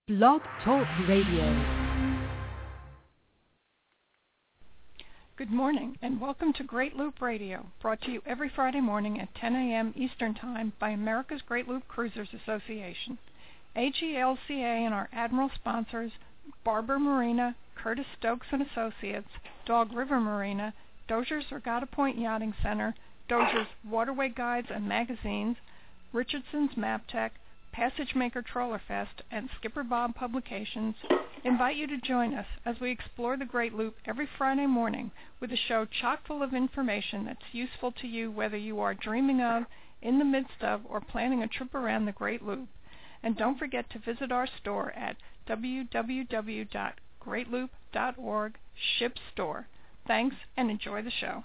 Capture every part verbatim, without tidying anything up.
Blog Talk Radio. Good morning and welcome to Great Loop Radio, brought to you every Friday morning at ten a.m. Eastern Time by America's Great Loop Cruisers Association. A G L C A and our Admiral sponsors, Barber Marina, Curtis Stokes and Associates, Dog River Marina, Dozier's Regatta Point Yachting Center, Dozier's Waterway Guides and Magazines, Richardson's MapTech, Passage Maker Trawler Fest, and Skipper Bob Publications invite you to join us as we explore the Great Loop every Friday morning with a show chock full of information that's useful to you whether you are dreaming of, in the midst of, or planning a trip around the Great Loop. And don't forget to visit our store at w w w dot great loop dot org, Ship Store. Thanks, and enjoy the show.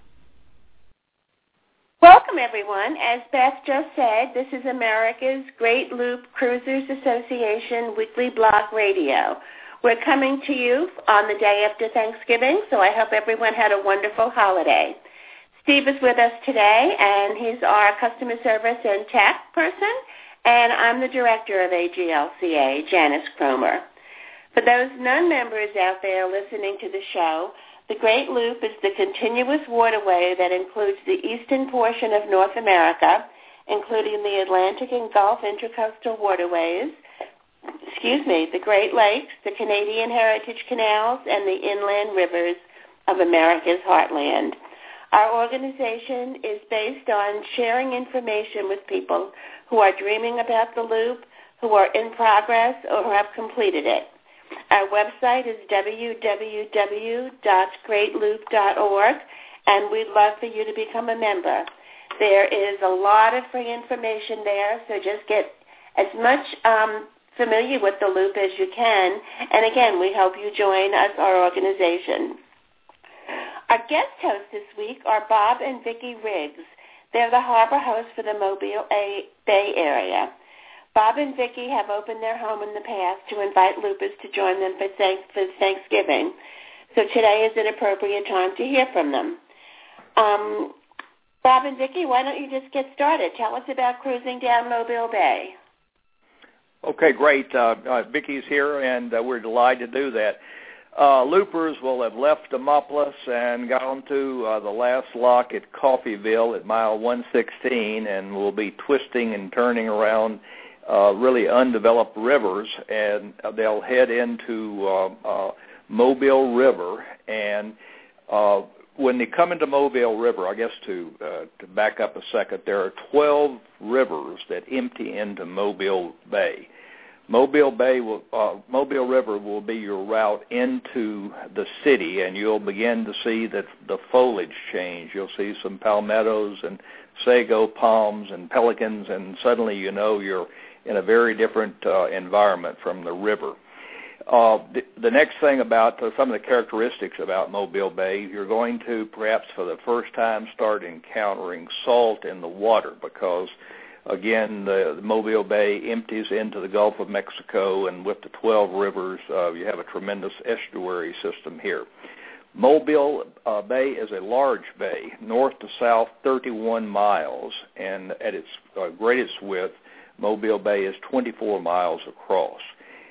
Welcome, everyone. As Beth just said, this is America's Great Loop Cruisers Association weekly blog radio. We're coming to you on the day after Thanksgiving, so I hope everyone had a wonderful holiday. Steve is with us today, and he's our customer service and tech person, and I'm the director of A G L C A, Janice Cromer. For those non-members out there listening to the show, the Great Loop is the continuous waterway that includes the eastern portion of North America, including the Atlantic and Gulf Intercoastal Waterways, excuse me, the Great Lakes, the Canadian Heritage Canals, and the inland rivers of America's heartland. Our organization is based on sharing information with people who are dreaming about the Loop, who are in progress, or who have completed it. Our website is w w w dot great loop dot org, and we'd love for you to become a member. There is a lot of free information there, so just get as much um, familiar with the Loop as you can. And again, we hope you join us, our organization. Our guest hosts this week are Bob and Vicki Riggs. They're the harbor hosts for the Mobile Bay area. Bob and Vicki have opened their home in the past to invite loopers to join them for Thanksgiving, so today is an appropriate time to hear from them. Um, Bob and Vicki, why don't you just get started? Tell us about cruising down Mobile Bay. Okay, great. Uh, uh, Vicki's here, and uh, we're delighted to do that. Uh, loopers will have left Demopolis and gone to uh, the last lock at Coffeyville at mile one sixteen, and will be twisting and turning around Uh, really undeveloped rivers, and they'll head into uh, uh, Mobile River. And uh, when they come into Mobile River, I guess to uh, to back up a second, there are twelve rivers that empty into Mobile Bay. Mobile Bay will, uh, Mobile River will be your route into the city, and you'll begin to see that the foliage change. You'll see some palmettos and sago palms and pelicans, and suddenly you know you're in a very different uh, environment from the river. Uh, the, the next thing about uh, some of the characteristics about Mobile Bay, you're going to perhaps for the first time start encountering salt in the water because, again, the, the Mobile Bay empties into the Gulf of Mexico, and with the twelve rivers, uh, you have a tremendous estuary system here. Mobile uh, Bay is a large bay, north to south, thirty-one miles, and at its uh, greatest width, Mobile Bay is twenty-four miles across.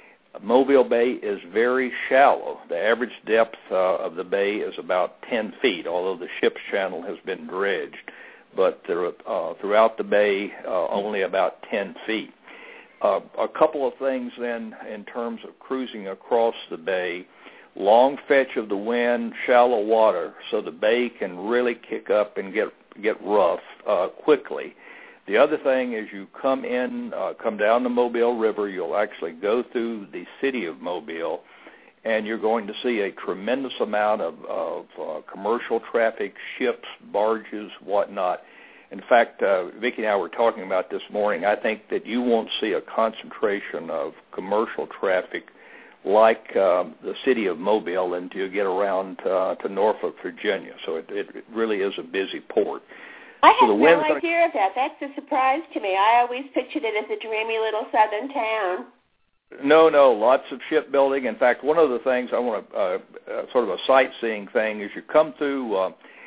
Mobile Bay is very shallow. The average depth uh, of the bay is about ten feet, although the ship's channel has been dredged. But there, uh, throughout the bay, uh, only about ten feet. Uh, a couple of things then in terms of cruising across the bay. Long fetch of the wind, shallow water, so the bay can really kick up and get get rough uh, quickly. The other thing is you come in, uh, come down the Mobile River, you'll actually go through the city of Mobile, and you're going to see a tremendous amount of, of uh, commercial traffic, ships, barges, whatnot. In fact, uh, Vicki and I were talking about this morning, I think that you won't see a concentration of commercial traffic like uh, the city of Mobile until you get around uh, to Norfolk, Virginia. So it, it really is a busy port. I so had the no gonna... idea of that. That's a surprise to me. I always pictured it as a dreamy little southern town. No, no, lots of shipbuilding. In fact, one of the things I want to, uh, uh, sort of a sightseeing thing, is you come through uh,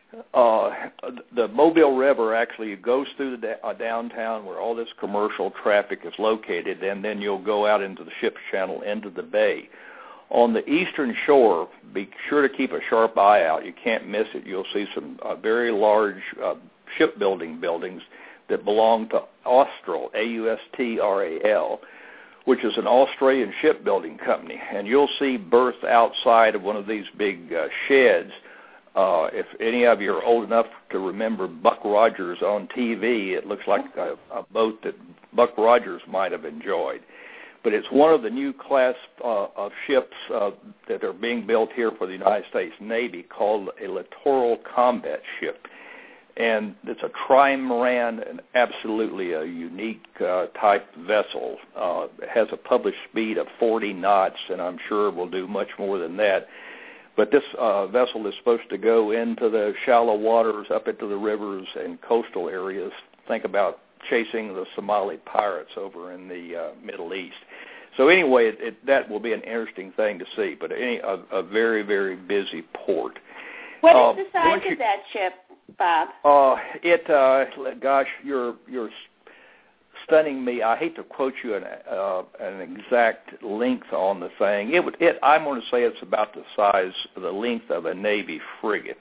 uh, the Mobile River actually goes through the da- uh, downtown where all this commercial traffic is located, and then you'll go out into the ship's channel into the bay. On the eastern shore, be sure to keep a sharp eye out. You can't miss it. You'll see some uh, very large uh, shipbuilding buildings that belong to Austral, A U S T R A L, which is an Australian shipbuilding company. And you'll see berths outside of one of these big uh, sheds. Uh, if any of you are old enough to remember Buck Rogers on T V, it looks like a, a boat that Buck Rogers might have enjoyed. But it's one of the new class uh, of ships uh, that are being built here for the United States Navy called a littoral combat ship. And it's a trimaran and absolutely a unique uh, type vessel. Uh, it has a published speed of forty knots, and I'm sure will do much more than that. But this uh, vessel is supposed to go into the shallow waters, up into the rivers and coastal areas. Think about chasing the Somali pirates over in the uh, Middle East. So anyway, it, it, that will be an interesting thing to see, but any, a, a very, very busy port. What uh, is the size you, of that ship, Bob? Uh, it, uh, gosh, you're you're stunning me. I hate to quote you an, uh, an exact length on the thing. It would, it, I'm going to say it's about the size, the length of a Navy frigate.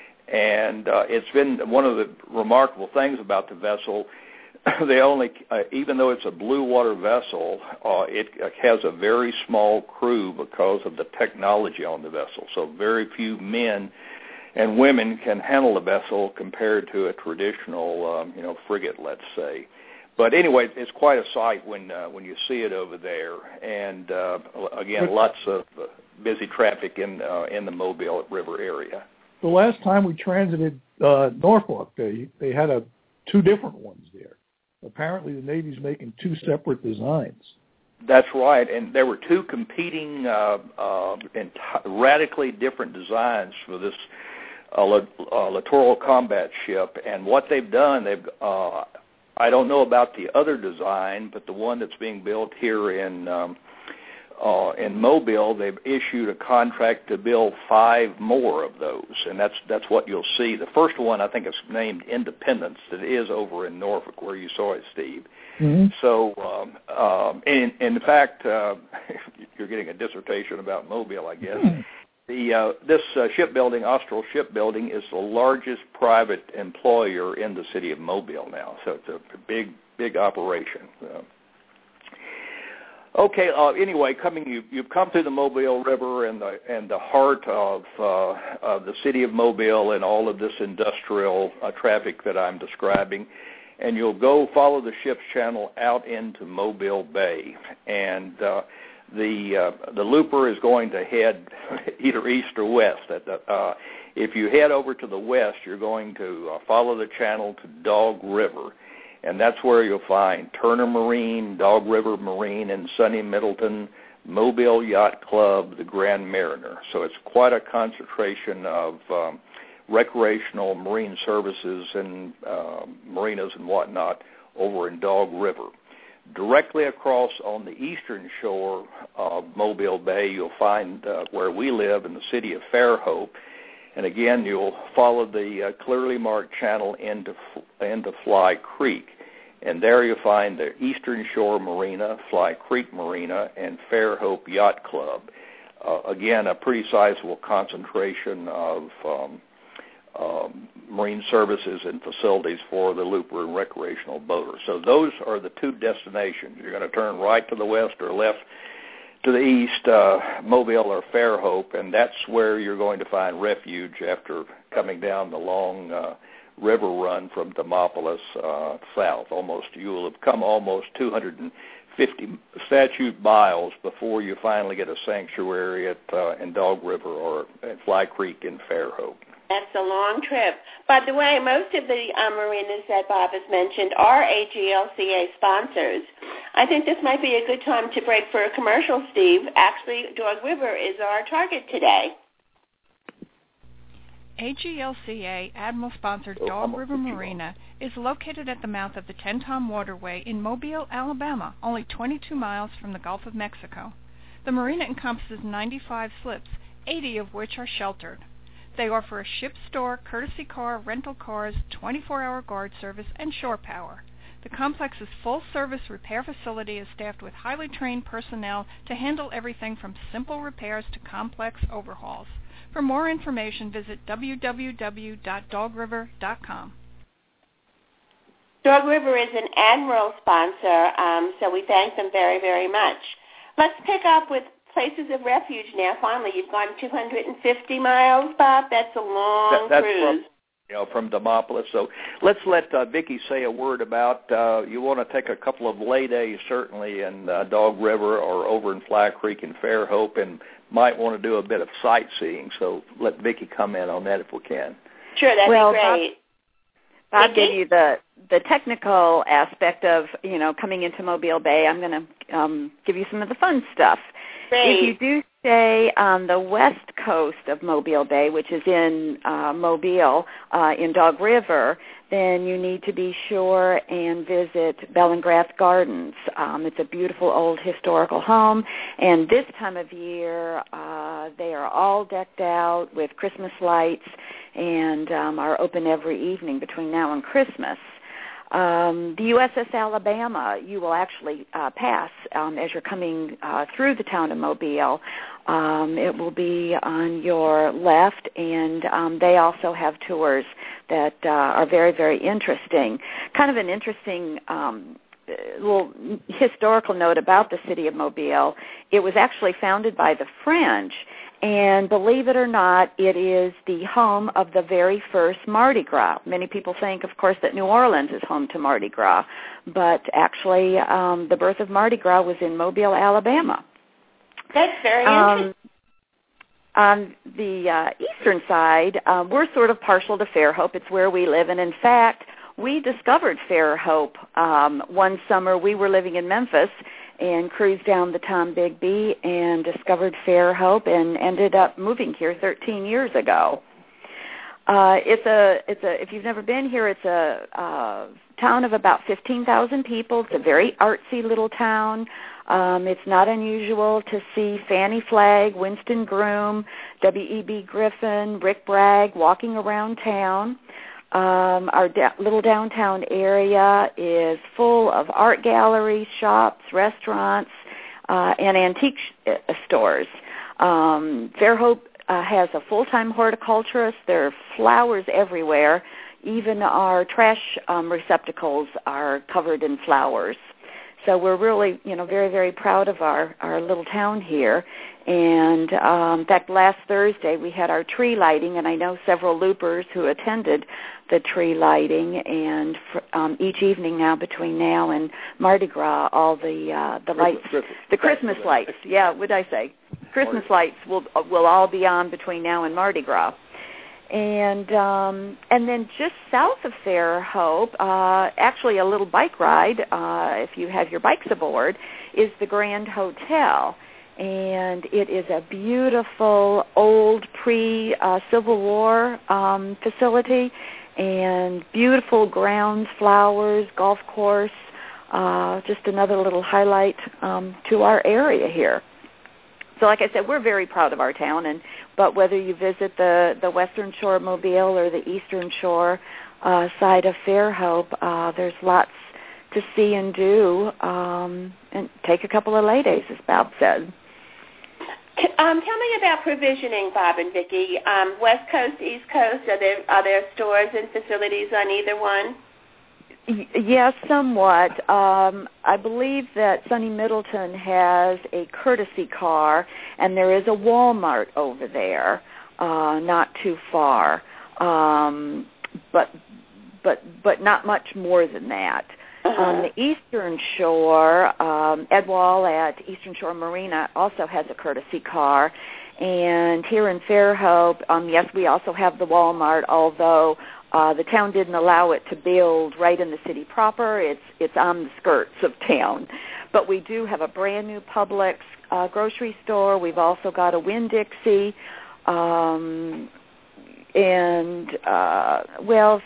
And uh, it's been one of the remarkable things about the vessel. They only, uh, even though it's a blue water vessel, uh, it has a very small crew because of the technology on the vessel. So very few men and women can handle the vessel compared to a traditional, um, you know, frigate, let's say. But anyway, it's quite a sight when uh, when you see it over there. And uh, again, lots of uh, busy traffic in uh, in the Mobile River area. The last time we transited uh, Norfolk, they they had a two different ones there. Apparently, the Navy's making two separate designs. That's right, and there were two competing, uh, uh, ent- radically different designs for this uh, uh, littoral combat ship. And what they've done, they've uh, I don't know about the other design, but the one that's being built here in um, uh, in Mobile, they've issued a contract to build five more of those, and that's that's what you'll see. The first one, I think, is named Independence. That is over in Norfolk, where you saw it, Steve. Mm-hmm. So, um, um, in, in fact, uh, you're getting a dissertation about Mobile, I guess. Mm-hmm. The uh, this uh, shipbuilding, Austral Shipbuilding, is the largest private employer in the city of Mobile now. So it's a big, big operation. Uh, okay. Uh, anyway, coming, you, you've come through the Mobile River and the and the heart of uh, of the city of Mobile and all of this industrial uh, traffic that I'm describing. And you'll go follow the ship's channel out into Mobile Bay, and uh, the uh, the looper is going to head either east or west. At the, uh, if you head over to the west, you're going to uh, follow the channel to Dog River, and that's where you'll find Turner Marine, Dog River Marine, and Sunny Middleton, Mobile Yacht Club, the Grand Mariner. So it's quite a concentration of um, recreational marine services and uh, marinas and whatnot over in Dog River. Directly across on the eastern shore of Mobile Bay, you'll find uh, where we live in the city of Fairhope. And again, you'll follow the uh, clearly marked channel into, into Fly Creek. And there you'll find the Eastern Shore Marina, Fly Creek Marina, and Fairhope Yacht Club. Uh, again, a pretty sizable concentration of um, Um, marine services and facilities for the looper and recreational boater. So those are the two destinations. You're going to turn right to the west or left to the east, uh, Mobile or Fairhope, and that's where you're going to find refuge after coming down the long uh, river run from Demopolis uh, south. Almost, you will have come almost two hundred fifty statute miles before you finally get a sanctuary at uh, in Dog River or at Fly Creek in Fairhope. That's a long trip. By the way, most of the uh, marinas that Bob has mentioned are A G L C A sponsors. I think this might be a good time to break for a commercial, Steve. Actually, Dog River is our target today. A G L C A Admiral-sponsored Dog River Marina is located at the mouth of the Tenn-Tom Waterway in Mobile, Alabama, only twenty-two miles from the Gulf of Mexico. The marina encompasses ninety-five slips, eighty of which are sheltered. They offer a ship store, courtesy car, rental cars, twenty-four hour guard service, and shore power. The complex's full-service repair facility is staffed with highly trained personnel to handle everything from simple repairs to complex overhauls. For more information, visit w w w dot dog river dot com. Dog River is an Admiral sponsor, um, so we thank them very, very much. Let's pick up with places of refuge now. Finally, you've gone two hundred fifty miles, Bob. That's a long that, that's cruise. From, you know, from Demopolis. So let's let uh, Vicki say a word about, uh, you want to take a couple of lay days, certainly, in uh, Dog River or over in Fly Creek and Fairhope, and might want to do a bit of sightseeing. So let Vicki comment on that if we can. Sure, that'd well, be great. Bob, Bob gave you the, the technical aspect of, you know, coming into Mobile Bay. I'm going to um, give you some of the fun stuff. Great. If you do stay on the west coast of Mobile Bay, which is in uh, Mobile, uh, in Dog River, then you need to be sure and visit Bellingrath Gardens. Um, it's a beautiful old historical home, and this time of year uh, they are all decked out with Christmas lights and um, are open every evening between now and Christmas. Um, the U S S Alabama, you will actually uh, pass um, as you're coming uh, through the town of Mobile. Um, it will be on your left, and um, they also have tours that uh, are very, very interesting. Kind of an interesting um, little historical note about the city of Mobile. It was actually founded by the French, and believe it or not, it is the home of the very first Mardi Gras. Many people think, of course, that New Orleans is home to Mardi Gras, but actually um, the birth of Mardi Gras was in Mobile, Alabama. That's very um, interesting. On the uh, eastern side, uh, we're sort of partial to Fairhope. It's where we live, and in fact, we discovered Fairhope um, one summer. We were living in Memphis and cruised down the Tombigbee and discovered Fairhope and ended up moving here thirteen years ago. Uh, it's a, it's a. If you've never been here, it's a uh, town of about fifteen thousand people. It's a very artsy little town. Um, it's not unusual to see Fannie Flagg, Winston Groom, W E B Griffin, Rick Bragg walking around town. Um, our da- little downtown area is full of art galleries, shops, restaurants, uh, and antique sh- uh, stores. Um, Fairhope uh, has a full-time horticulturist. There are flowers everywhere. Even our trash um, receptacles are covered in flowers. So we're really, you know, very, very proud of our, our little town here. And um, in fact, last Thursday we had our tree lighting, and I know several loopers who attended the tree lighting. And um, each evening now, between now and Mardi Gras, all the uh, the lights, Christmas. the Christmas lights, yeah, what did I say? Christmas lights will will all be on between now and Mardi Gras. And um, and then just south of Fairhope, uh, actually a little bike ride, uh, if you have your bikes aboard, is the Grand Hotel. And it is a beautiful old pre-Civil War um, facility, and beautiful grounds, flowers, golf course, uh, just another little highlight um, to our area here. So like I said, we're very proud of our town, and but whether you visit the, the western shore of Mobile or the eastern shore uh, side of Fairhope, uh, there's lots to see and do, um, and take a couple of lay days, as Bob said. Um, tell me about provisioning, Bob and Vicki. Um, West Coast, East Coast, are there, are there stores and facilities on either one? Yes, somewhat. Um, I believe that Sunny Middleton has a courtesy car, and there is a Walmart over there, uh, not too far, um, but but but not much more than that. Uh-huh. On the eastern shore, um, Ed Wall at Eastern Shore Marina also has a courtesy car, and here in Fairhope, um, yes, we also have the Walmart, although Uh, the town didn't allow it to build right in the city proper. It's it's on the skirts of town. But we do have a brand new Publix uh, grocery store. We've also got a Winn-Dixie, um, and, uh, well,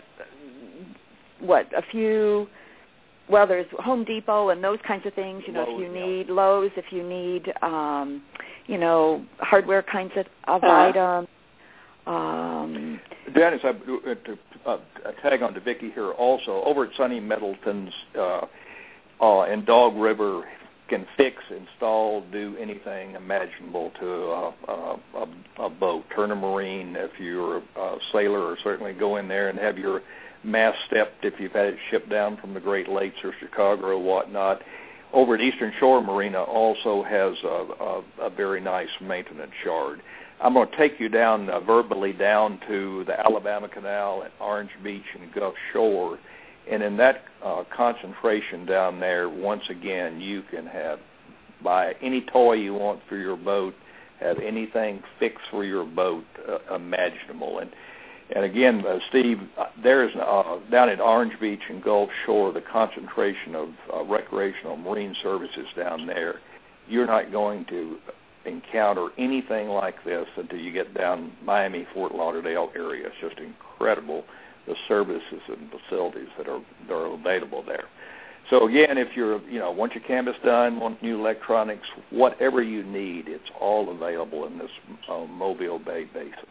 what, a few, well, there's Home Depot and those kinds of things, you know, Lowe's, if you yeah. need Lowe's, if you need, um, you know, hardware kinds of, of uh-huh. items. Um, Dennis, I, to uh, tag on to Vicki here also, over at Sonny Middleton's uh, uh, in Dog River, can fix, install, do anything imaginable to a, a, a, a boat. Turner Marine, if you're a sailor, or certainly go in there and have your mast stepped if you've had it shipped down from the Great Lakes or Chicago or whatnot. Over at Eastern Shore Marina also has a, a, a very nice maintenance yard. I'm going to take you down uh, verbally down to the Alabama Canal at Orange Beach and Gulf Shore. And in that uh, concentration down there, once again, you can have, buy any toy you want for your boat, have anything fixed for your boat uh, imaginable. And and again, uh, Steve, uh, there's uh, down at Orange Beach and Gulf Shore, the concentration of uh, recreational marine services down there, you're not going to encounter anything like this until you get down Miami, Fort Lauderdale area. It's just incredible, the services and facilities that are that are available there. So again, if you're, you know, want your canvas done, want new electronics, whatever you need, it's all available in this uh, Mobile Bay Basin.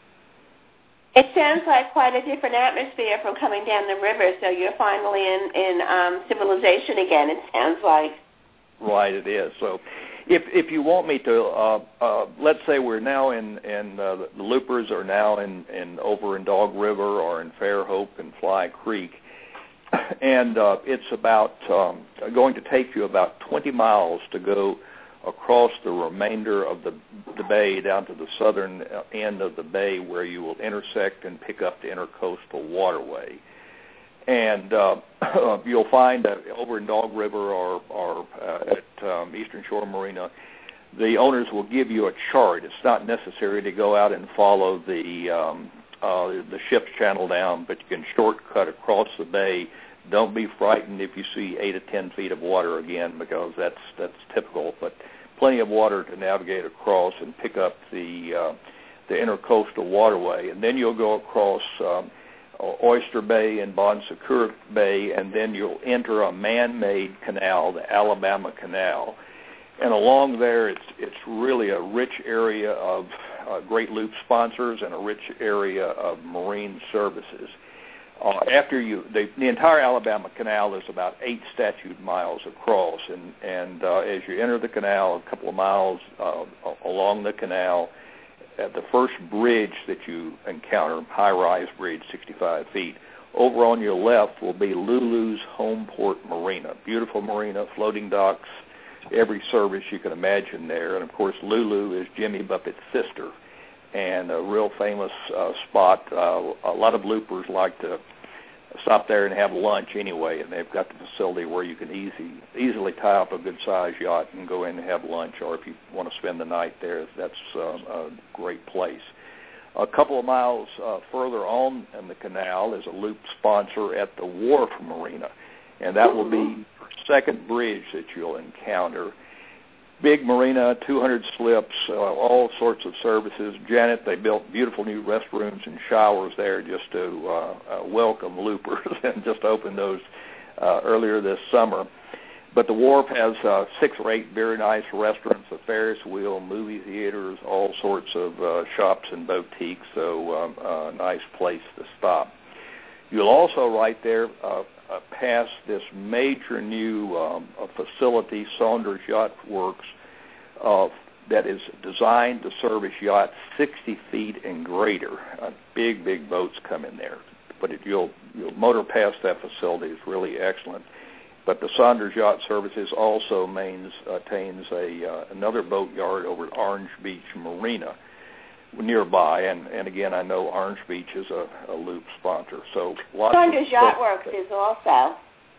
It sounds like quite a different atmosphere from coming down the river, so you're finally in, in um, civilization again, it sounds like. Right, it is. So if if you want me to, uh, uh, let's say we're now in, in uh, the Loopers are now in, in over in Dog River or in Fairhope and Fly Creek, and uh, it's about um, going to take you about twenty miles to go across the remainder of the, the bay down to the southern end of the bay where you will intersect and pick up the intercoastal waterway. And uh, you'll find that over in Dog River or, or uh, at um, Eastern Shore Marina, the owners will give you a chart. It's not necessary to go out and follow the um, uh, the ship's channel down, but you can shortcut across the bay. Don't be frightened if you see eight to ten feet of water again, because that's that's typical. But plenty of water to navigate across and pick up the uh, the intercoastal waterway, and then you'll go across Um, Oyster Bay and Bon Secours Bay, and then you'll enter a man-made canal, the Alabama Canal. And along there, it's it's really a rich area of uh, Great Loop sponsors and a rich area of marine services. Uh, after you, the, the entire Alabama Canal is about eight statute miles across, and and uh, as you enter the canal, a couple of miles uh, along the canal, at the first bridge that you encounter, high-rise bridge, sixty-five feet, over on your left will be Lulu's Homeport Marina. Beautiful marina, floating docks, every service you can imagine there. And, of course, Lulu is Jimmy Buffett's sister, and a real famous uh, spot. Uh, a lot of loopers like to stop there and have lunch anyway, and they've got the facility where you can easy, easily tie up a good-sized yacht and go in and have lunch, or if you want to spend the night there, that's uh, a great place. A couple of miles uh, further on in the canal is a loop sponsor at the Wharf Marina, and that will be the second bridge that you'll encounter. Big marina, two hundred slips, uh, all sorts of services. Janet, they built beautiful new restrooms and showers there just to uh, uh, welcome loopers and just opened those uh, earlier this summer. But the wharf has uh, six or eight very nice restaurants, a Ferris wheel, movie theaters, all sorts of uh, shops and boutiques, so um, a nice place to stop. You'll also right there uh, uh, pass this major new um, uh, facility, Saunders Yacht Works, uh, that is designed to service yachts sixty feet and greater. Uh, big, big boats come in there. But it, you'll, you'll motor past that facility. It's really excellent. But the Saunders Yacht Services also mains, attains a uh, another boat yard over at Orange Beach Marina nearby, and, and again, I know Orange Beach is a, a loop sponsor. So lots Saunders of, Yacht Works is also.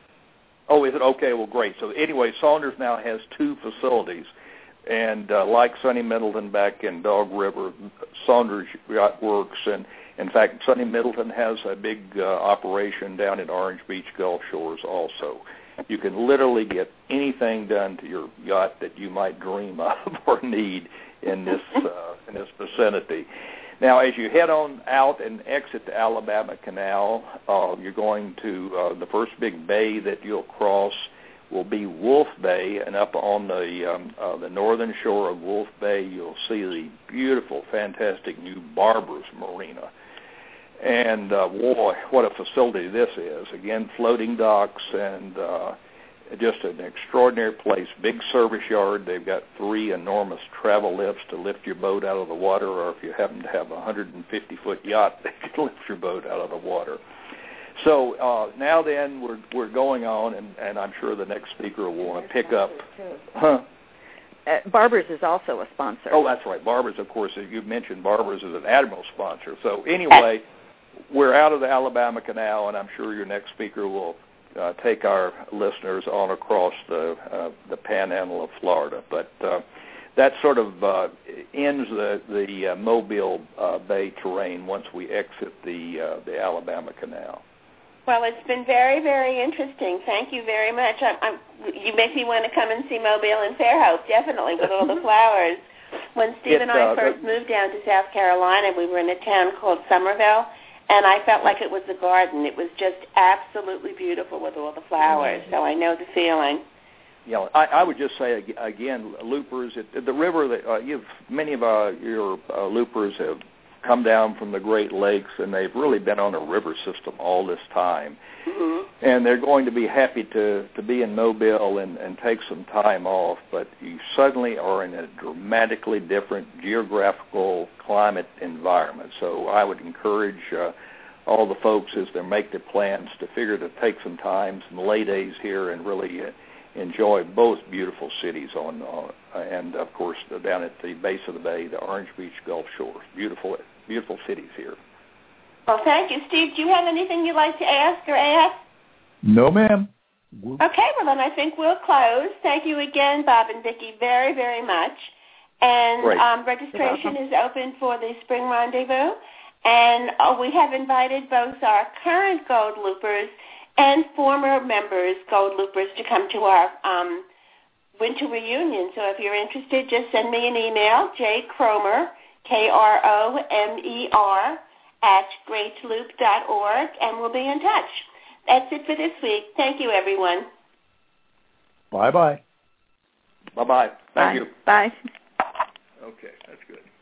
Oh, is it? Okay, well, great. So anyway, Saunders now has two facilities, and uh, like Sonny Middleton back in Dog River, Saunders Yacht Works, and in fact, Sonny Middleton has a big uh, operation down at Orange Beach Gulf Shores also. You can literally get anything done to your yacht that you might dream of or need in this uh, in this vicinity. Now, as you head on out and exit the Alabama Canal, uh, you're going to uh, the first big bay that you'll cross will be Wolf Bay, and up on the um, uh, the northern shore of Wolf Bay, you'll see the beautiful, fantastic new Barbers Marina. And uh, boy, what a facility this is! Again, floating docks and uh, just an extraordinary place. Big service yard. They've got three enormous travel lifts to lift your boat out of the water, or if you happen to have a one hundred fifty foot yacht, they can lift your boat out of the water. So uh, now then, we're we're going on, and, and I'm sure the next speaker will want to pick up. Huh? Uh, Barbers is also a sponsor. Oh, that's right. Barbers, of course, as you mentioned, Barbers is an Admiral sponsor. So anyway, we're out of the Alabama Canal, and I'm sure your next speaker will uh, take our listeners on across the uh, the Panhandle of Florida. But uh, that sort of uh, ends the the uh, Mobile uh, Bay terrain once we exit the uh, the Alabama Canal. Well, it's been very, very interesting. Thank you very much. I'm, I'm, you make me want to come and see Mobile and Fairhope, definitely, with all the flowers. When Steve it, and I uh, first moved down to South Carolina, we were in a town called Somerville, and I felt like it was a garden. It was just absolutely beautiful with all the flowers, so I know the feeling. You know, I, I would just say again, loopers. It, the river that uh, you've many of uh, your uh, loopers have come down from the Great Lakes, and they've really been on a river system all this time. Mm-hmm. And they're going to be happy to, to be in Mobile and, and take some time off, but you suddenly are in a dramatically different geographical climate environment. So I would encourage uh, all the folks as they make their plans to figure to take some time, some lay days here, and really uh, enjoy both beautiful cities on, uh, and of course down at the base of the bay, the Orange Beach Gulf Shores. Beautiful, beautiful cities here. Well, thank you, Steve. Do you have anything you'd like to ask or add? No, ma'am. Okay, well then I think we'll close. Thank you again, Bob and Vicki, very, very much. And um, registration is open for the Spring Rendezvous. And uh, we have invited both our current Gold Loopers and former members, Gold Loopers, to come to our um, winter reunion. So if you're interested, just send me an email, J. Kromer, K R O M E R, at great loop dot org, and we'll be in touch. That's it for this week. Thank you, everyone. Bye-bye. Bye-bye. Thank Bye. you. Bye. Okay, that's good.